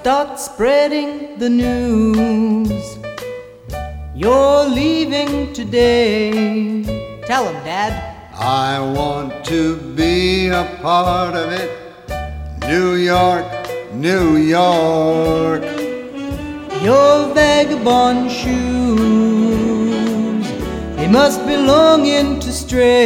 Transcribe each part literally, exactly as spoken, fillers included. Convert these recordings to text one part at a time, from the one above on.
start spreading the news. You're leaving today. Tell him, Dad. I want to be a part of it. New York, New York. Your vagabond shoes, they must be longing to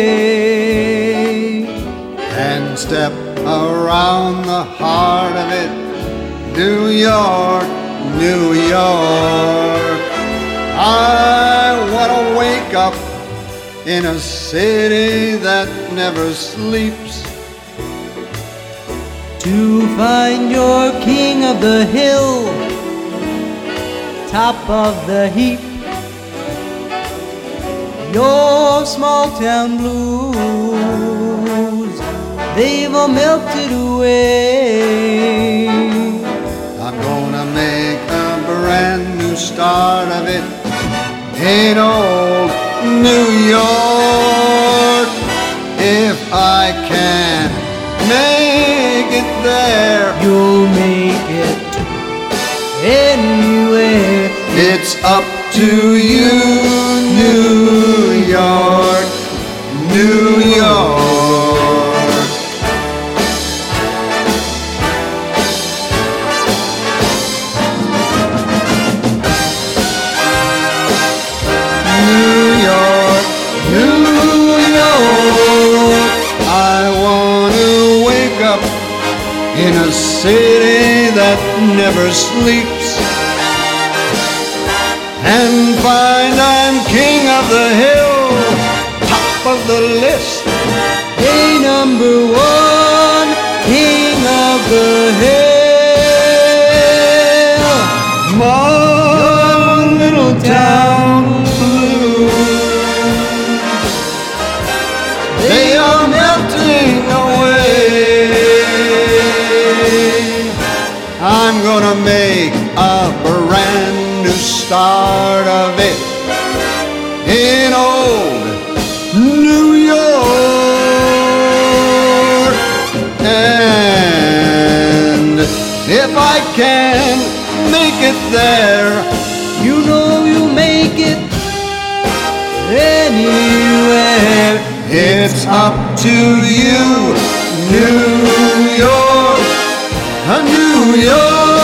stray And step around the heart of it. New York, New York. I want to wake up in a city that never sleeps, to find your king of the hill, top of the heap. Your small town blues, they've all melted away. I'm gonna make a brand new start of it in old New York. If I can make it there, you'll make it anywhere. It's up to you, New York, New York. New York, New York. I want to wake up in a city that never sleeps and find I'm king of the hill, top of the list, hey, number one, king of the hill. My little town blues, they are melting away. I'm gonna make a brand new start of it in old New York. And if I can make it there, you know you make it anywhere. It's up to you, New York, New York.